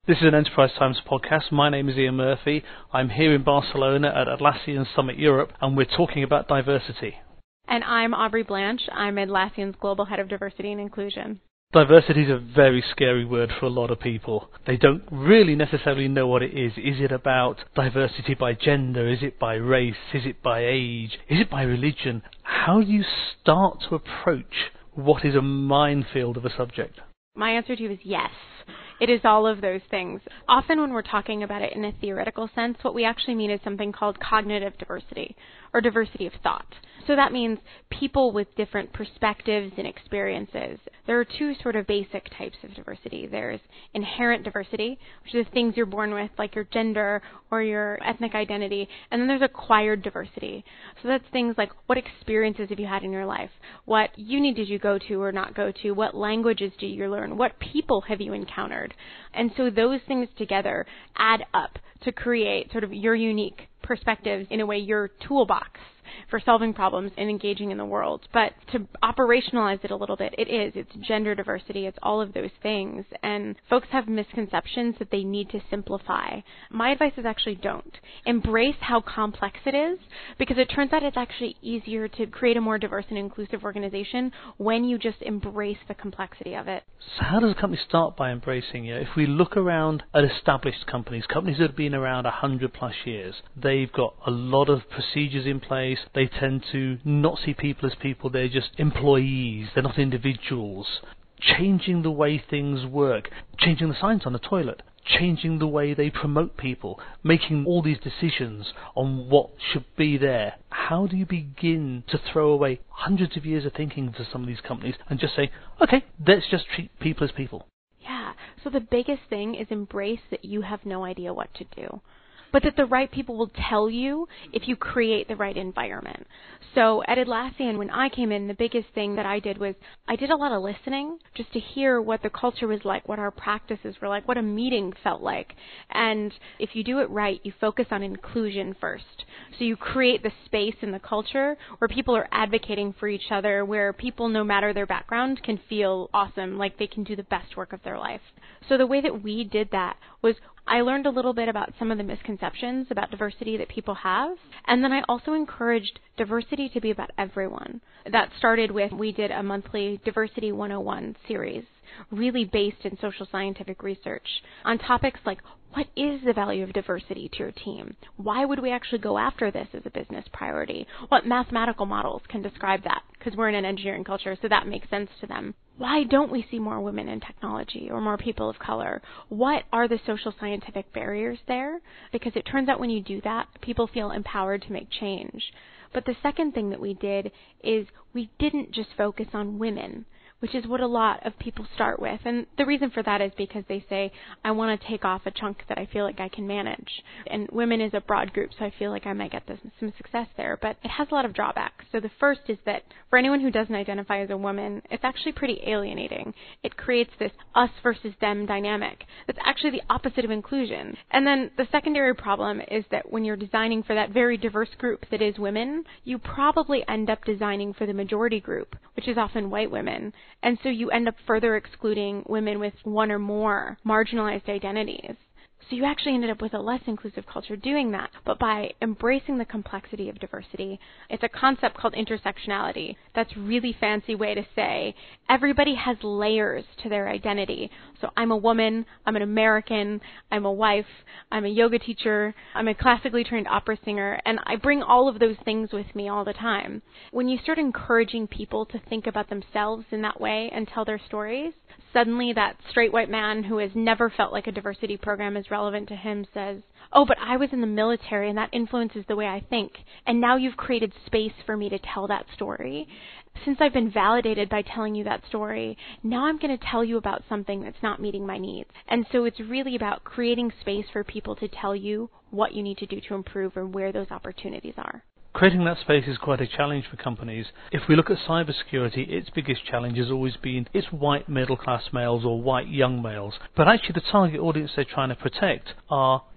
This is an Enterprise Times podcast. My name is Ian Murphy. I'm here in Barcelona at Atlassian Summit Europe, and we're talking about diversity. And I'm Aubrey Blanche. I'm Atlassian's Global Head of Diversity and Inclusion. Diversity is a very scary word for a lot of people. They don't really necessarily know what it is. Is it about diversity by gender? Is it by race? Is it by age? Is it by religion? How do you start to approach what is a minefield of a subject? My answer to you is yes. It is all of those things. Often when we're talking about it in a theoretical sense, what we actually mean is something called cognitive diversity, or diversity of thought. So that means people with different perspectives and experiences. There are two sort of basic types of diversity. There's inherent diversity, which is things you're born with, like your gender or your ethnic identity. And then there's acquired diversity. So that's things like what experiences have you had in your life? What uni did you go to or not go to? What languages do you learn? What people have you encountered? And so those things together add up to create sort of your unique perspectives, in a way, your toolbox for solving problems and engaging in the world. But to operationalize it a little bit, it's gender diversity, it's all of those things. And folks have misconceptions that they need to simplify. My advice is actually don't. Embrace how complex it is, because it turns out it's actually easier to create a more diverse and inclusive organization when you just embrace the complexity of it. So how does a company start by embracing it? If we look around at established companies that have been around 100 plus years, they've got a lot of procedures in place. They tend to not see people as people, they're just employees, they're not individuals. Changing the way things work, changing the signs on the toilet, changing the way they promote people, making all these decisions on what should be there. How do you begin to throw away hundreds of years of thinking for some of these companies and just say, okay, let's just treat people as people? Yeah, so the biggest thing is embrace that you have no idea what to do, but that the right people will tell you if you create the right environment. So at Atlassian, when I came in, the biggest thing that I did was I did a lot of listening just to hear what the culture was like, what our practices were like, what a meeting felt like. And if you do it right, you focus on inclusion first. So you create the space in the culture where people are advocating for each other, where people, no matter their background, can feel awesome, like they can do the best work of their life. So the way that we did that was I learned a little bit about some of the misconceptions about diversity that people have, and then I also encouraged diversity to be about everyone. That started with, we did a monthly Diversity 101 series, really based in social scientific research, on topics like, what is the value of diversity to your team? Why would we actually go after this as a business priority? What mathematical models can describe that? Because we're in an engineering culture, so that makes sense to them. Why don't we see more women in technology or more people of color? What are the social scientific barriers there? Because it turns out when you do that, people feel empowered to make change. But the second thing that we did is we didn't just focus on women, which is what a lot of people start with. And the reason for that is because they say, I want to take off a chunk that I feel like I can manage. And women is a broad group, so I feel like I might get some success there. But it has a lot of drawbacks. So the first is that for anyone who doesn't identify as a woman, it's actually pretty alienating. It creates this us versus them dynamic that's actually the opposite of inclusion. And then the secondary problem is that when you're designing for that very diverse group that is women, you probably end up designing for the majority group, which is often white women. And so you end up further excluding women with one or more marginalized identities. So you actually ended up with a less inclusive culture doing that. But by embracing the complexity of diversity, it's a concept called intersectionality. That's a really fancy way to say everybody has layers to their identity. So I'm a woman, I'm an American, I'm a wife, I'm a yoga teacher, I'm a classically trained opera singer, and I bring all of those things with me all the time. When you start encouraging people to think about themselves in that way and tell their stories, suddenly that straight white man who has never felt like a diversity program is relevant to him says, oh, but I was in the military and that influences the way I think, and now you've created space for me to tell that story. Since I've been validated by telling you that story, now I'm going to tell you about something that's not meeting my needs. And so it's really about creating space for people to tell you what you need to do to improve or where those opportunities are. Creating that space is quite a challenge for companies. If we look at cybersecurity, its biggest challenge has always been its white middle-class males or white young males. But actually the target audience they're trying to protect are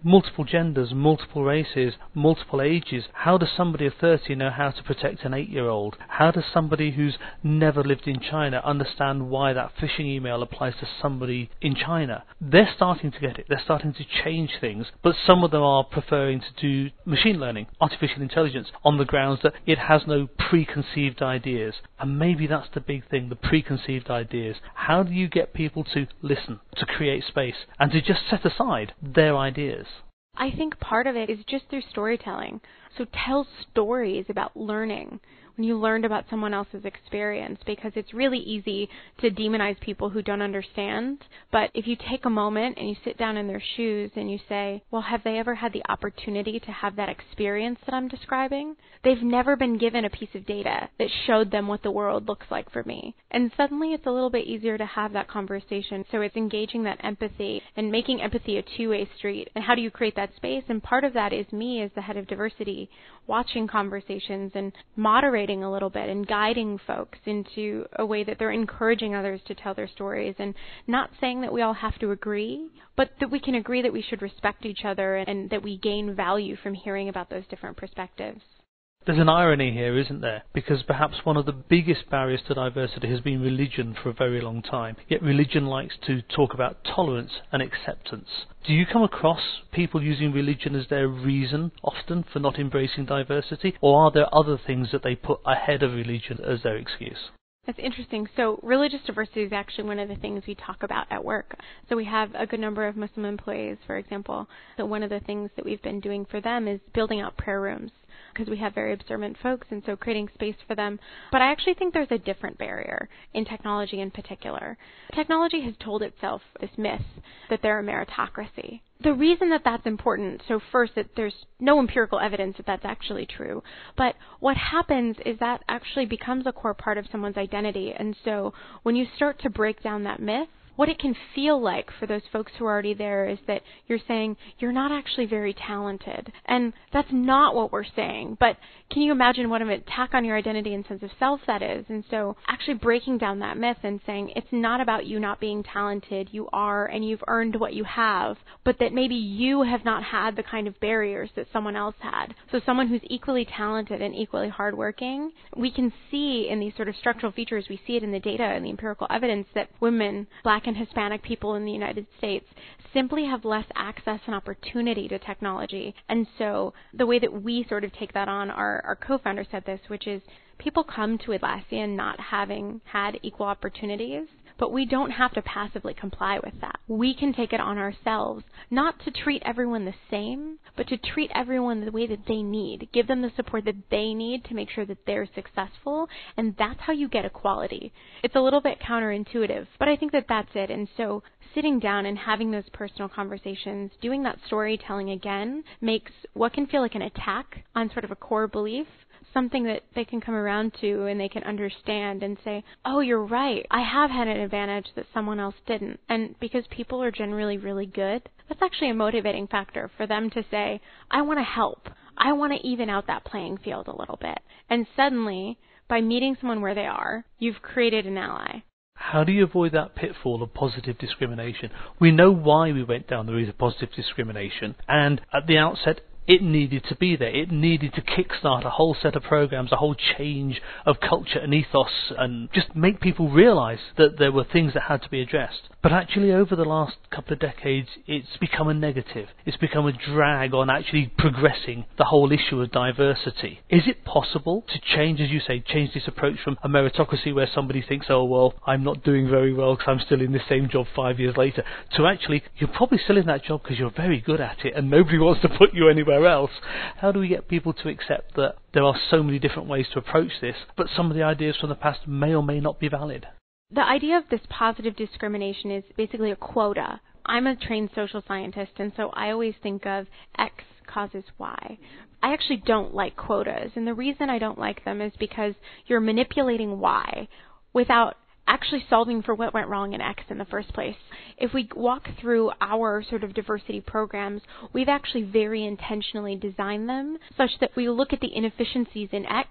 multiple genders, multiple races, multiple ages. How does somebody of 30 know how to protect an 8-year-old? How does somebody who's never lived in China understand why that phishing email applies to somebody in China? They're starting to get it. They're starting to change things, but some of them are preferring to do machine learning, artificial intelligence, on the grounds that it has no preconceived ideas. And maybe that's the big thing, the preconceived ideas. How do you get people to listen, to create space, and to just set aside their ideas? I think part of it is just through storytelling. So tell stories about learning when you learned about someone else's experience, because it's really easy to demonize people who don't understand. But if you take a moment and you sit down in their shoes and you say, well, have they ever had the opportunity to have that experience that I'm describing? They've never been given a piece of data that showed them what the world looks like for me. And suddenly it's a little bit easier to have that conversation. So it's engaging that empathy and making empathy a two-way street. And how do you create that space? And part of that is me as the head of diversity watching conversations and moderating a little bit and guiding folks into a way that they're encouraging others to tell their stories, and not saying that we all have to agree, but that we can agree that we should respect each other and that we gain value from hearing about those different perspectives. There's an irony here, isn't there? Because perhaps one of the biggest barriers to diversity has been religion for a very long time. Yet religion likes to talk about tolerance and acceptance. Do you come across people using religion as their reason often for not embracing diversity? Or are there other things that they put ahead of religion as their excuse? That's interesting. So religious diversity is actually one of the things we talk about at work. So we have a good number of Muslim employees, for example. So one of the things that we've been doing for them is building out prayer rooms, because we have very observant folks, and so creating space for them. But I actually think there's a different barrier in technology in particular. Technology has told itself this myth that they're a meritocracy. The reason that that's important, so first, that there's no empirical evidence that that's actually true, but what happens is that actually becomes a core part of someone's identity. And so when you start to break down that myth, what it can feel like for those folks who are already there is that you're saying, you're not actually very talented. And that's not what we're saying. But can you imagine what an attack on your identity and sense of self that is? And so actually breaking down that myth and saying, it's not about you not being talented. You are, and you've earned what you have, but that maybe you have not had the kind of barriers that someone else had. So someone who's equally talented and equally hardworking, we can see in these sort of structural features, we see it in the data and the empirical evidence that women, Black and Hispanic people in the United States simply have less access and opportunity to technology. And so the way that we sort of take that on, our co-founder said this, which is people come to Atlassian not having had equal opportunities, but we don't have to passively comply with that. We can take it on ourselves, not to treat everyone the same, but to treat everyone the way that they need, give them the support that they need to make sure that they're successful, and that's how you get equality. It's a little bit counterintuitive, but I think that that's it. And so sitting down and having those personal conversations, doing that storytelling again, makes what can feel like an attack on sort of a core belief something that they can come around to and they can understand and say, oh, you're right, I have had an advantage that someone else didn't. And because people are generally really good, that's actually a motivating factor for them to say, I want to help. I want to even out that playing field a little bit. And suddenly, by meeting someone where they are, you've created an ally. How do you avoid that pitfall of positive discrimination? We know why we went down the route of positive discrimination, and at the outset, it needed to be there. It needed to kickstart a whole set of programs, a whole change of culture and ethos, and just make people realize that there were things that had to be addressed. But actually, over the last couple of decades, it's become a negative. It's become a drag on actually progressing the whole issue of diversity. Is it possible to change, as you say, change this approach from a meritocracy where somebody thinks, oh, well, I'm not doing very well because I'm still in the same job 5 years later, to actually, you're probably still in that job because you're very good at it and nobody wants to put you anywhere else? How do we get people to accept that there are so many different ways to approach this, but some of the ideas from the past may or may not be valid? The idea of this positive discrimination is basically a quota. I'm a trained social scientist, and so I always think of X causes Y. I actually don't like quotas, and the reason I don't like them is because you're manipulating Y without actually solving for what went wrong in X in the first place. If we walk through our sort of diversity programs, we've actually very intentionally designed them such that we look at the inefficiencies in X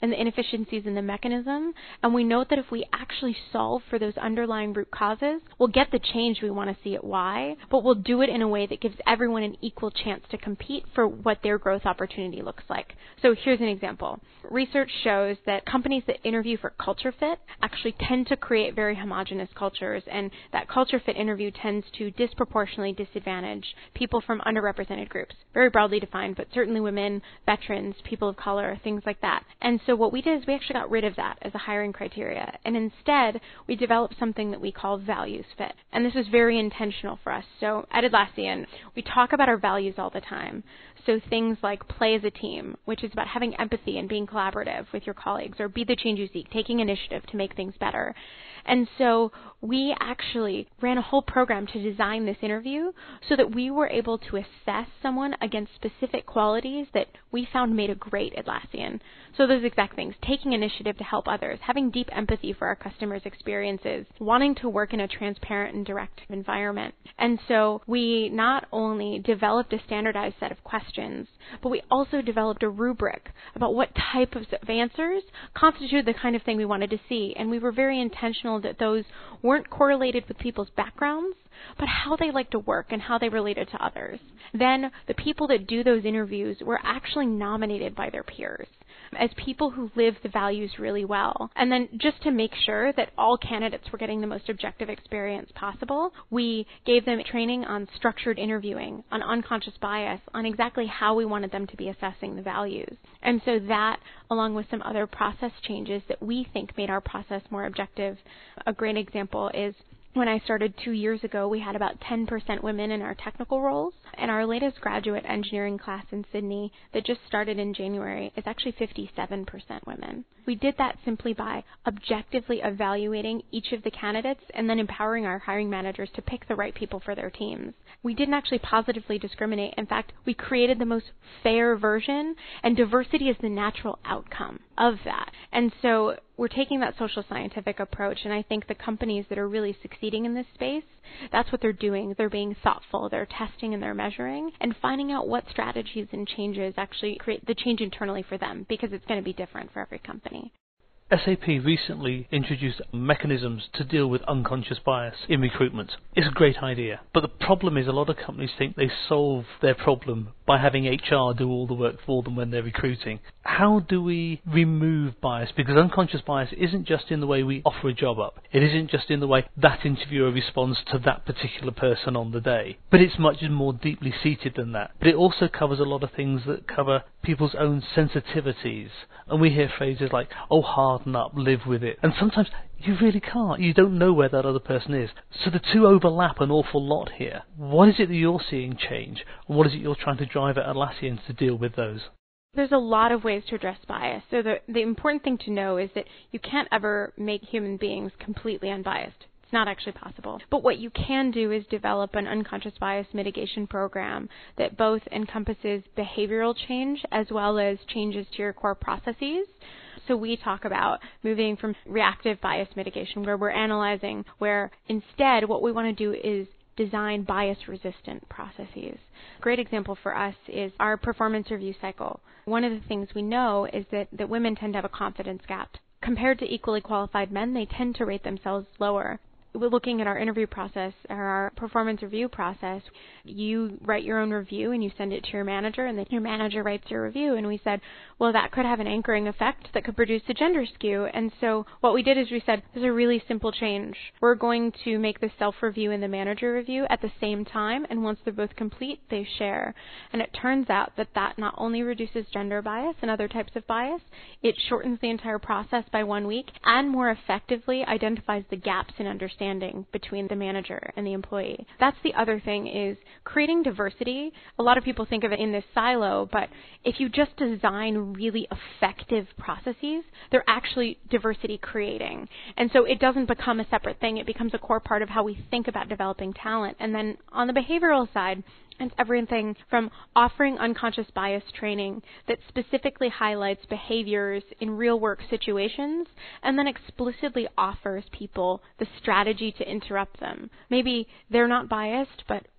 and the inefficiencies in the mechanism, and we note that if we actually solve for those underlying root causes, we'll get the change we want to see at Y, but we'll do it in a way that gives everyone an equal chance to compete for what their growth opportunity looks like. So here's an example. Research shows that companies that interview for culture fit actually tend to create very homogeneous cultures, and that culture fit interview tends to disproportionately disadvantage people from underrepresented groups, very broadly defined, but certainly women, veterans, people of color, things like that. And so what we did is we actually got rid of that as a hiring criteria, and instead we developed something that we call values fit. And this was very intentional for us. So at Atlassian, we talk about our values all the time. So things like play as a team, which is about having empathy and being collaborative with your colleagues, or be the change you seek, taking initiative to make things better. And so we actually ran a whole program to design this interview so that we were able to assess someone against specific qualities that we found made a great Atlassian. So those exact things: taking initiative to help others, having deep empathy for our customers' experiences, wanting to work in a transparent and direct environment. And so we not only developed a standardized set of questions, but we also developed a rubric about what type of answers constituted the kind of thing we wanted to see. And we were very intentional that those weren't correlated with people's backgrounds, but how they like to work and how they related to others. Then the people that do those interviews were actually nominated by their peers as people who live the values really well. And then just to make sure that all candidates were getting the most objective experience possible, we gave them training on structured interviewing, on unconscious bias, on exactly how we wanted them to be assessing the values. And so that, along with some other process changes that we think made our process more objective. A great example is when I started 2 years ago, we had about 10% women in our technical roles, and our latest graduate engineering class in Sydney that just started in January is actually 57% women. We did that simply by objectively evaluating each of the candidates and then empowering our hiring managers to pick the right people for their teams. We didn't actually positively discriminate. In fact, we created the most fair version, and diversity is the natural outcome of that. And so we're taking that social scientific approach, and I think the companies that are really succeeding in this space, that's what they're doing. They're being thoughtful, they're testing and they're measuring, and finding out what strategies and changes actually create the change internally for them, because it's going to be different for every company. SAP recently introduced mechanisms to deal with unconscious bias in recruitment. It's a great idea, but the problem is a lot of companies think they solve their problem by having HR do all the work for them when they're recruiting. How do we remove bias? Because unconscious bias isn't just in the way we offer a job up. It isn't just in the way that interviewer responds to that particular person on the day. But it's much more deeply seated than that. But it also covers a lot of things that cover people's own sensitivities. And we hear phrases like, oh, harden up, live with it. And sometimes you really can't. You don't know where that other person is. So the two overlap an awful lot here. What is it that you're seeing change? And what is it you're trying to drive at Atlassian to deal with those? There's a lot of ways to address bias. So the important thing to know is that you can't ever make human beings completely unbiased. It's not actually possible. But what you can do is develop an unconscious bias mitigation program that both encompasses behavioral change as well as changes to your core processes. So we talk about moving from reactive bias mitigation, where we're analyzing, where instead what we want to do is design bias-resistant processes. A great example for us is our performance review cycle. One of the things we know is that women tend to have a confidence gap. Compared to equally qualified men, they tend to rate themselves lower. We're looking at our interview process, or our performance review process. You write your own review and you send it to your manager, and then your manager writes your review. And we said, well, that could have an anchoring effect that could produce a gender skew. And so what we did is we said, there's a really simple change. We're going to make the self-review and the manager review at the same time, and once they're both complete, they share. And it turns out that not only reduces gender bias and other types of bias, it shortens the entire process by 1 week and more effectively identifies the gaps in understanding between the manager and the employee. That's the other thing, is creating diversity. A lot of people think of it in this silo, but if you just design really effective processes, they're actually diversity creating. And so it doesn't become a separate thing. It becomes a core part of how we think about developing talent. And then on the behavioral side, it's everything from offering unconscious bias training that specifically highlights behaviors in real work situations and then explicitly offers people the strategy to interrupt them. Maybe they're not biased, but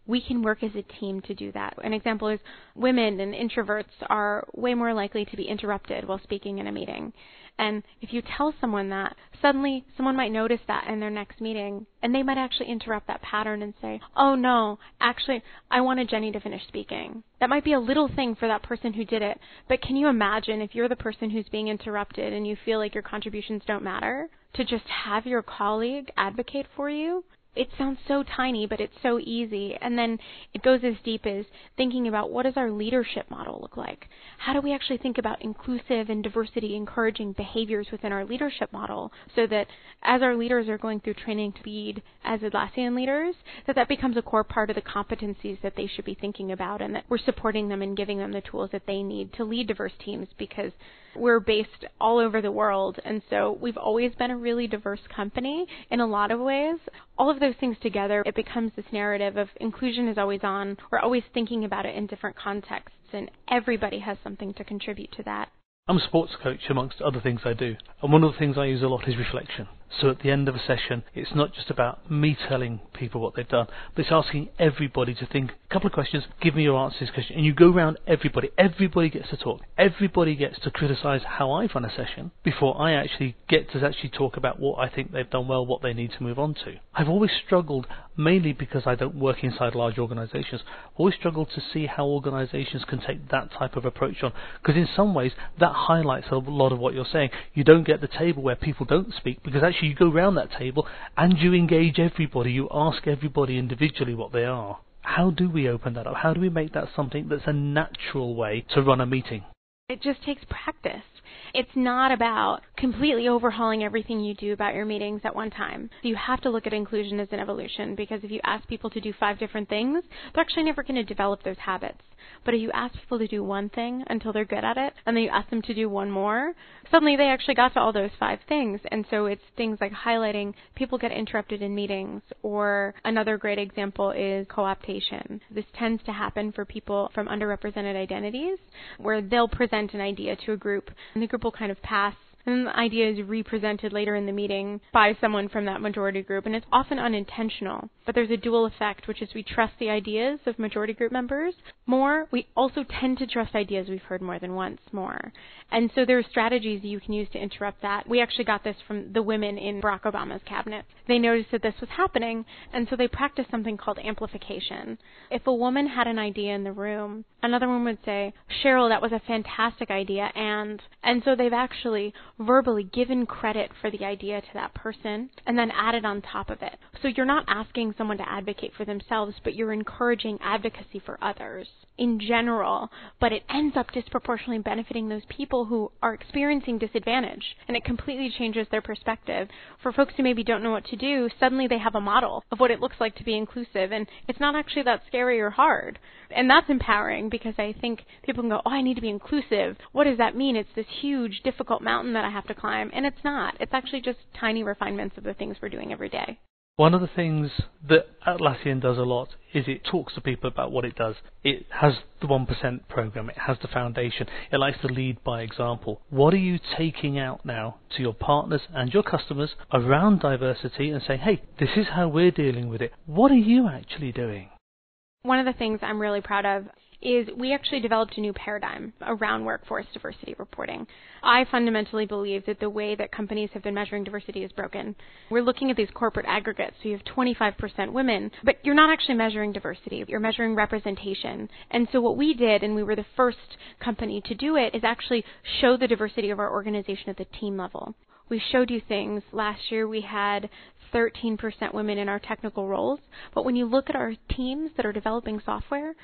we can work as a team to do that. An example is women and introverts are way more likely to be interrupted while speaking in a meeting. And if you tell someone that, suddenly someone might notice that in their next meeting, and they might actually interrupt that pattern and say, oh no, actually, I wanted Jenny to finish speaking. That might be a little thing for that person who did it, but can you imagine if you're the person who's being interrupted and you feel like your contributions don't matter, to just have your colleague advocate for you? It sounds so tiny, but it's so easy. And then it goes as deep as thinking about, what does our leadership model look like? How do we actually think about inclusive and diversity encouraging behaviors within our leadership model, so that as our leaders are going through training to lead as Atlassian leaders, that becomes a core part of the competencies that they should be thinking about, and that we're supporting them and giving them the tools that they need to lead diverse teams, because we're based all over the world, and so we've always been a really diverse company in a lot of ways. All of those things together, it becomes this narrative of inclusion is always on. We're always thinking about it in different contexts, and everybody has something to contribute to that. I'm a sports coach amongst other things I do, and one of the things I use a lot is reflection. So at the end of a session, it's not just about me telling people what they've done, but it's asking everybody to think a couple of questions, give me your answers, and you go around everybody. Everybody gets to talk. Everybody gets to criticise how I've run a session before I actually get to talk about what I think they've done well, what they need to move on to. I've always struggled, mainly because I don't work inside large organisations, always struggled to see how organisations can take that type of approach on, because in some ways that highlights a lot of what you're saying. You don't get the table where people don't speak, because actually you go around that table and you engage everybody, you ask everybody individually what they are. How do we open that up? How do we make that something that's a natural way to run a meeting? It just takes practice. It's not about completely overhauling everything you do about your meetings at one time. You have to look at inclusion as an evolution, because if you ask people to do 5 different things, they're actually never going to develop those habits. But if you ask people to do one thing until they're good at it, and then you ask them to do one more, suddenly they actually got to all those 5 things. And so it's things like highlighting people get interrupted in meetings, or another great example is co-optation. This tends to happen for people from underrepresented identities, where they'll present an idea to a group, and the group will kind of pass, and the idea is represented later in the meeting by someone from that majority group, and it's often unintentional. But there's a dual effect, which is we trust the ideas of majority group members more. We also tend to trust ideas we've heard more than once more. And so there are strategies you can use to interrupt that. We actually got this from the women in Barack Obama's cabinet. They noticed that this was happening, and so they practiced something called amplification. If a woman had an idea in the room, another woman would say, Cheryl, that was a fantastic idea, and so they've actually verbally given credit for the idea to that person and then added on top of it. So you're not asking someone to advocate for themselves, but you're encouraging advocacy for others in general, but it ends up disproportionately benefiting those people who are experiencing disadvantage, and it completely changes their perspective. For folks who maybe don't know what to do, suddenly they have a model of what it looks like to be inclusive, and it's not actually that scary or hard. And that's empowering, because I think people can go, oh, I need to be inclusive. What does that mean? It's this huge, difficult mountain that I have to climb, and it's not. It's actually just tiny refinements of the things we're doing every day. One of the things that Atlassian does a lot is it talks to people about what it does. It has the 1% program, it has the foundation, it likes to lead by example. What are you taking out now to your partners and your customers around diversity and saying, hey, this is how we're dealing with it. What are you actually doing? One of the things I'm really proud of is we actually developed a new paradigm around workforce diversity reporting. I fundamentally believe that the way that companies have been measuring diversity is broken. We're looking at these corporate aggregates, so you have 25% women, but you're not actually measuring diversity. You're measuring representation. And so what we did, and we were the first company to do it, is actually show the diversity of our organization at the team level. We showed you things. Last year we had 13% women in our technical roles, but when you look at our teams that are developing software,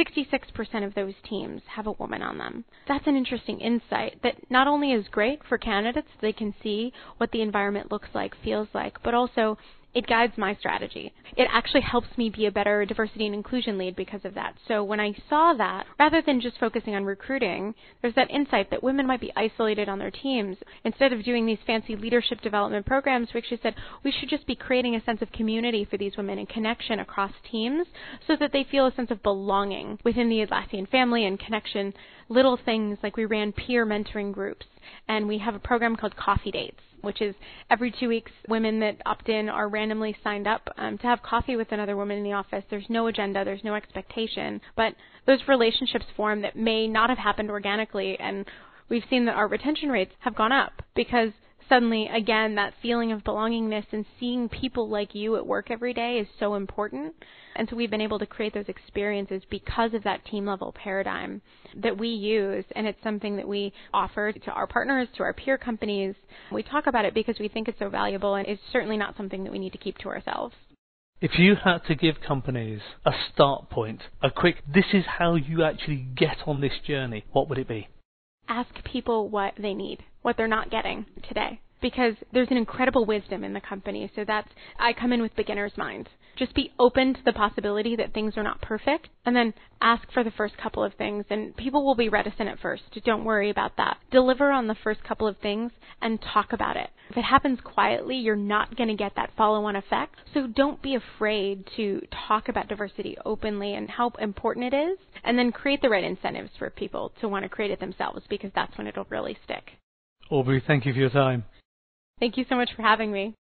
66% of those teams have a woman on them. That's an interesting insight that not only is great for candidates, they can see what the environment looks like, feels like, but also it guides my strategy. It actually helps me be a better diversity and inclusion lead because of that. So when I saw that, rather than just focusing on recruiting, there's that insight that women might be isolated on their teams. Instead of doing these fancy leadership development programs, we actually said we should just be creating a sense of community for these women and connection across teams so that they feel a sense of belonging within the Atlassian family and connection. Little things like we ran peer mentoring groups, and we have a program called Coffee Dates. which is every 2 weeks, women that opt in are randomly signed up to have coffee with another woman in the office. There's no agenda, there's no expectation, but those relationships form that may not have happened organically, and we've seen that our retention rates have gone up because suddenly, again, that feeling of belongingness and seeing people like you at work every day is so important. And so we've been able to create those experiences because of that team-level paradigm that we use, and it's something that we offer to our partners, to our peer companies. We talk about it because we think it's so valuable, and it's certainly not something that we need to keep to ourselves. If you had to give companies a start point, a quick, this is how you actually get on this journey, what would it be? Ask people what they need, what they're not getting today, because there's an incredible wisdom in the company. So I come in with beginner's mind. Just be open to the possibility that things are not perfect, and then ask for the first couple of things, and people will be reticent at first. Don't worry about that. Deliver on the first couple of things and talk about it. If it happens quietly, you're not going to get that follow-on effect. So don't be afraid to talk about diversity openly and how important it is, and then create the right incentives for people to want to create it themselves, because that's when it'll really stick. Aubrey, thank you for your time. Thank you so much for having me.